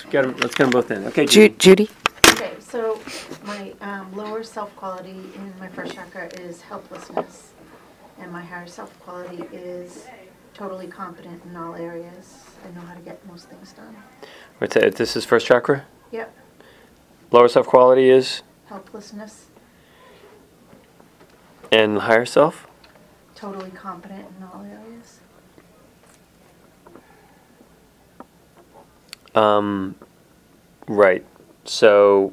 Let's get them both in. Okay, Judy? Okay, so my lower self-quality in my first chakra is helplessness, and my higher self-quality is totally competent in all areas. I know how to get most things done. What's that? This is first chakra? Yep, Lower self quality is? helplessness, And higher self? totally competent in all areas. Right. So,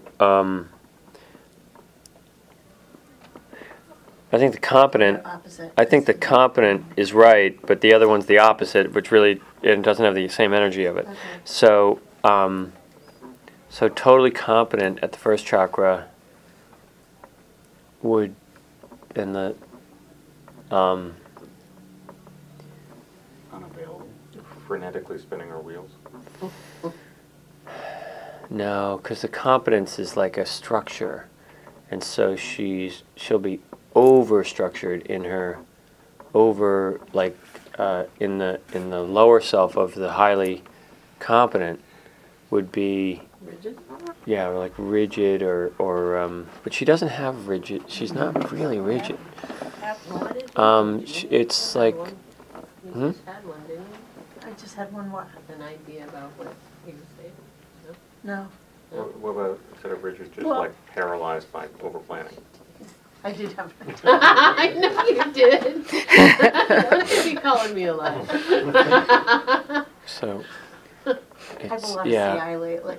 I think the competent. They're opposite. I think the competent is right, but the other one's the opposite, which really it doesn't have the same energy of it. Okay. So, so totally competent at the first chakra would, in the, Unavailable. Frenetically spinning her wheels. no, because the competence is like a structure, and so she'll be over structured in her, over like in the lower self of the highly competent would be Rigid? yeah, or like rigid or but she doesn't have rigid. She's not really rigid. It's like You just had one, didn't you? I just had one what? An idea about what he was saying? No, What about, instead of rigid, just Well- like paralyzed by over-planning? I did have. I know you did. Don't you be calling me a liar. so. I have a lot of Yeah. CI lately.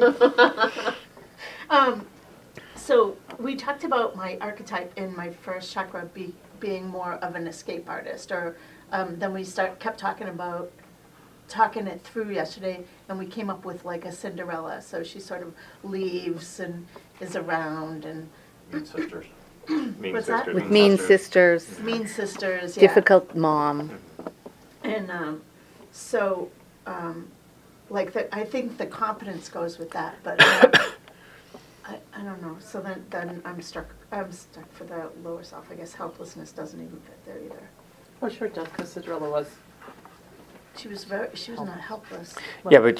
So we talked about my archetype in my first chakra being more of an escape artist, or then we kept talking it through yesterday, and we came up with like a Cinderella. So she sort of leaves and is around and Mean sisters. Mean What's that? sisters. With mean sisters, mean sisters, yeah. difficult mom. And so, like, I think the competence goes with that, but I don't know. So then I'm stuck for the lower self. I guess helplessness doesn't even fit there either. Oh, sure it does, because Cinderella was. She was not helpless. Yeah, but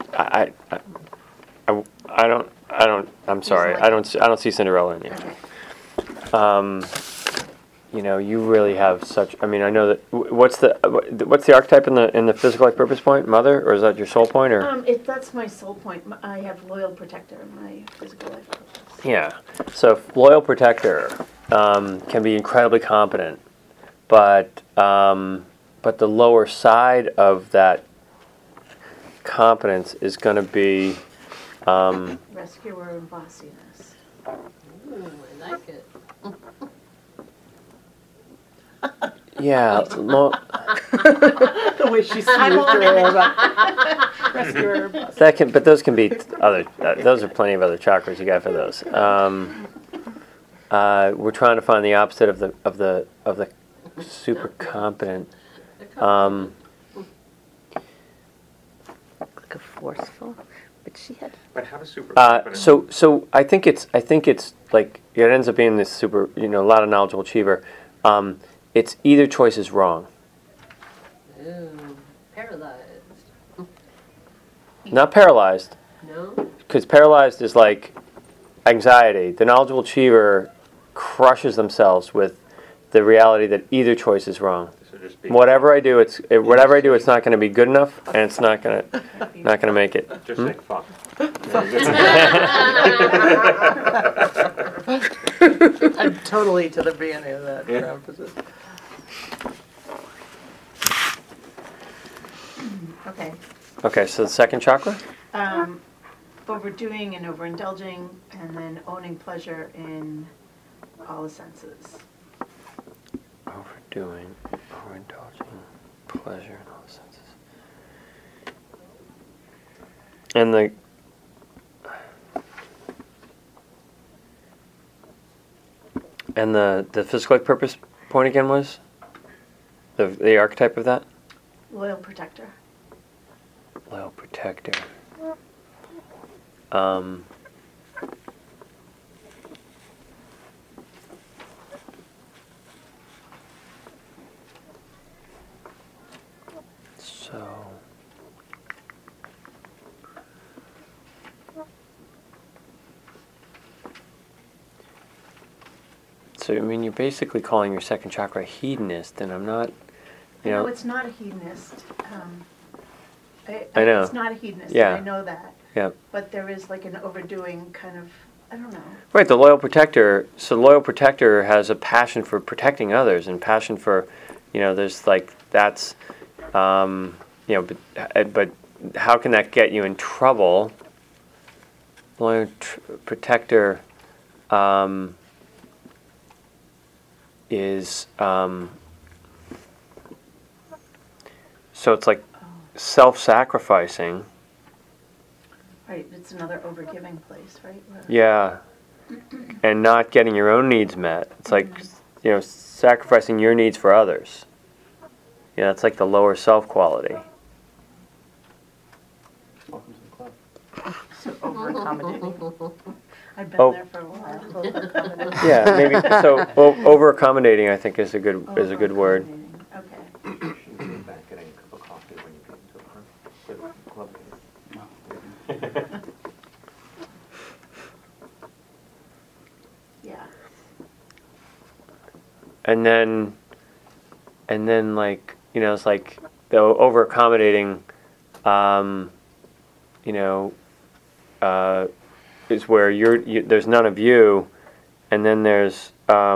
I'm sorry. like- I don't see Cinderella in you. Okay. You know, you really have such. I mean, I know that. What's the archetype in the physical life purpose point? Mother, or is that your soul point, or? That's my soul point. I have loyal protector in my physical life purpose. Yeah. So loyal protector can be incredibly competent, but the lower side of that competence is going to be. Rescuer and bossiness. Ooh, I like it. Yeah. The way she smoothed her hair back. Rescuer. That can, but those can be other. Those are plenty of other chakras you got for those. We're trying to find the opposite of the super competent. Like a forceful, but she had. But how does super confident? So I think it's like it ends up being this super, a lot of knowledgeable achiever. It's either choice is wrong. Ooh, paralyzed. Not paralyzed, No? because paralyzed is like anxiety. The knowledgeable achiever crushes themselves with the reality that either choice is wrong. So just be- Whatever I do, it's not going to be good enough, and it's not going to make it. Just say fuck. I'm totally to the beginning of that Yeah. emphasis. Okay. Okay, so the second chakra. Overdoing and overindulging, and then owning pleasure in all the senses. Overdoing, overindulging, pleasure in all the senses. And the physical life purpose point again was? The archetype of that? Loyal protector. Loyal protector. So So I mean, you're basically calling your second chakra hedonist, and I'm not. You No, know. it's not a hedonist. I know. It's not a hedonist, Yeah. and I know that. Yeah. But there is like an overdoing kind of, I don't know. Right, the loyal protector. So the loyal protector has a passion for protecting others and passion for, there's like that's, but how can that get you in trouble? Loyal protector is so it's like self-sacrificing. Right, it's another overgiving place, right? Where- Yeah, and not getting your own needs met. It's like, sacrificing your needs for others. Yeah, it's like the lower self quality. Welcome to the club. So over-accommodating. I've Oh. been there for a while. Over-accommodating. Yeah, maybe so. Over accommodating, I think, is a good word. Okay. You should be back getting a cup of coffee when you get into the club meeting. Yeah. And then like it's like the over accommodating, is where there's none of you, and then there's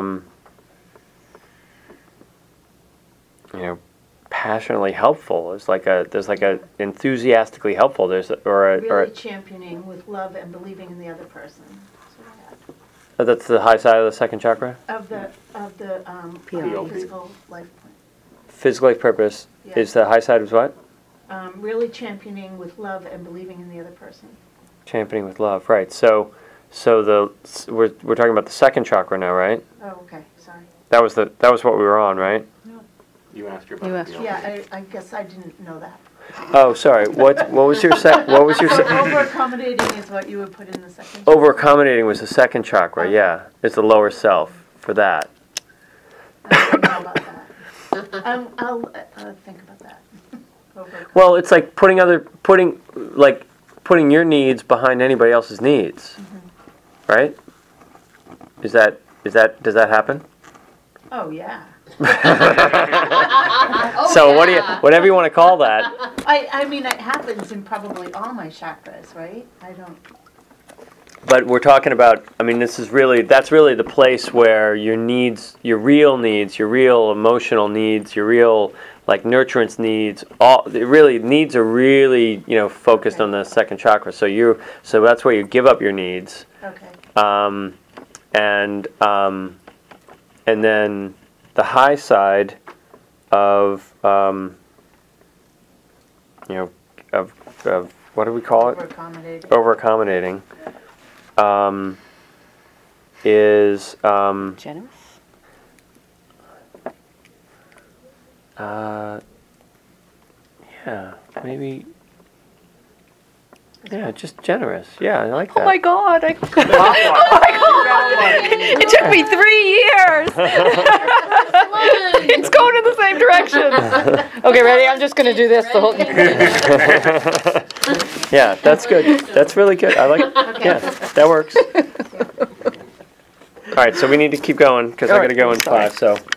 passionately helpful. There's like a enthusiastically helpful. Really championing with love and believing in the other person. That's what I had. That's the high side of the second chakra. Of the PLP. physical life point. Physical life purpose Yeah. is the high side of what? Really championing with love and believing in the other person. Championing with love, right? So we're talking about the second chakra now, right? Oh, okay, sorry. That was what we were on, right? You asked your You asked- Yeah, I guess I didn't know that. Oh, sorry. What was your So over over-accommodating is what you would put in the second. over accommodating was the second chakra? Yeah, it's the lower self for that. I don't know about that. I'll think about that. Well, it's like putting your needs behind anybody else's needs, right? Does that happen? Oh, yeah. Oh, So yeah. whatever you want to call that. I mean, it happens in probably all my chakras, right? I don't, But we're talking about, I mean, that's really the place where your needs, your real emotional needs, your real like nurturance needs, needs are really, focused Okay. on the second chakra. So that's where you give up your needs. okay. And then the high side of, of what do we call it? Over-accommodating. Over accommodating. Is Generous? yeah, maybe. Yeah, just generous. Yeah, I like that. Oh my God! Oh my God! It took me 3 years. It's going in the same direction. Okay, ready? I'm just gonna do this the whole. Yeah, that's good. That's really good. I like. Yeah, that works. All right, so we need to keep going because I got to go in 5. So.